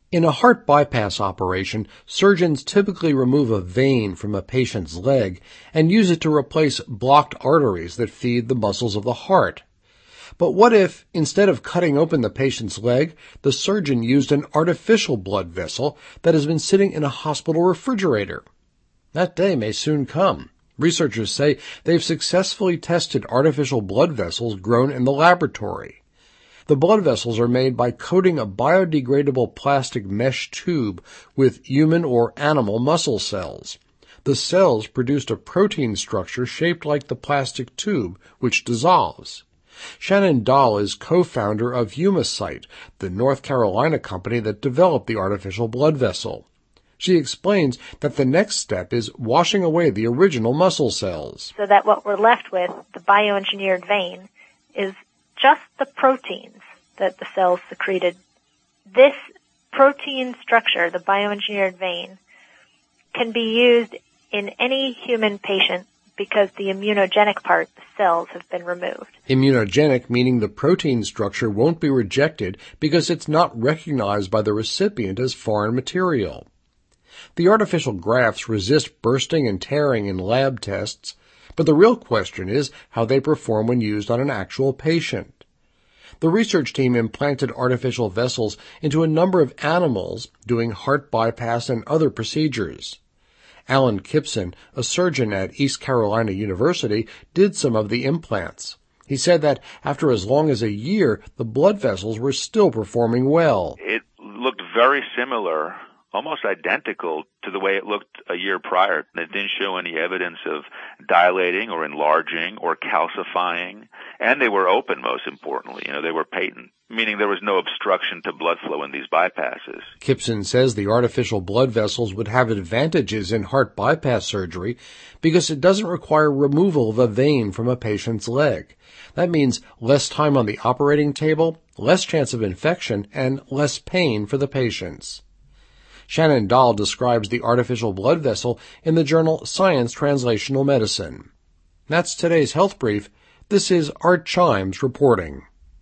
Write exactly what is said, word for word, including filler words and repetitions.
In a heart bypass operation, surgeons typically remove a vein from a patient's leg and use it to replace blocked arteries that feed the muscles of the heart. But what if, instead of cutting open the patient's leg, the surgeon used an artificial blood vessel that has been sitting in a hospital refrigerator? That day may soon come. Researchers say they've successfully tested artificial blood vessels grown in the laboratory. The blood vessels are made by coating a biodegradable plastic mesh tube with human or animal muscle cells. The cells produced a protein structure shaped like the plastic tube, which dissolves. Shannon Dahl is co-founder of Humacyte, the North Carolina company that developed the artificial blood vessel. She explains that the next step is washing away the original muscle cells. So that what we're left with, the bioengineered vein, is just the proteins that the cells secreted. This protein structure, the bioengineered vein, can be used in any human patient because the immunogenic part, the cells, have been removed. Immunogenic meaning the protein structure won't be rejected because it's not recognized by the recipient as foreign material. The artificial grafts resist bursting and tearing in lab tests, but the real question is how they perform when used on an actual patient. The research team implanted artificial vessels into a number of animals doing heart bypass and other procedures. Alan Kipson, a surgeon at East Carolina University, did some of the implants. He said that after as long as a year, the blood vessels were still performing well. It looked very similar, almost identical to the way it looked a year prior. It didn't show any evidence of dilating or enlarging or calcifying, and they were open, most importantly. You know, they were patent, meaning there was no obstruction to blood flow in these bypasses. Kipson says the artificial blood vessels would have advantages in heart bypass surgery because it doesn't require removal of a vein from a patient's leg. That means less time on the operating table, less chance of infection, and less pain for the patients. Shannon Dahl describes the artificial blood vessel in the journal Science Translational Medicine. That's today's Health Brief. This is Art Chimes reporting.